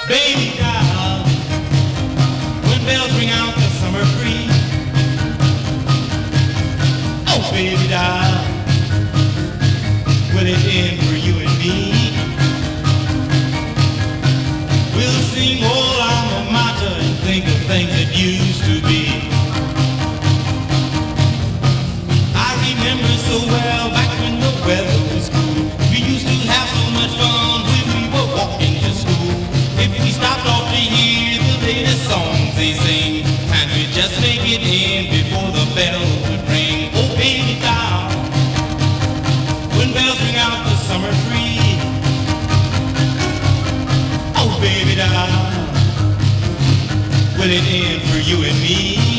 Baby doll, when bells ring out the summer breeze. Oh, baby doll, will it end for you and me? We'll sing old alma mater and think of things that used to be. I remember so well back when the weather was cool. We used to have so much fun when we were walking to school. If we stopped off to hear the latest songs they sing, and we just make it in before the bells would ring. Oh, baby doll, when bells ring out the summer breeze. Oh, baby doll, will it end for you and me?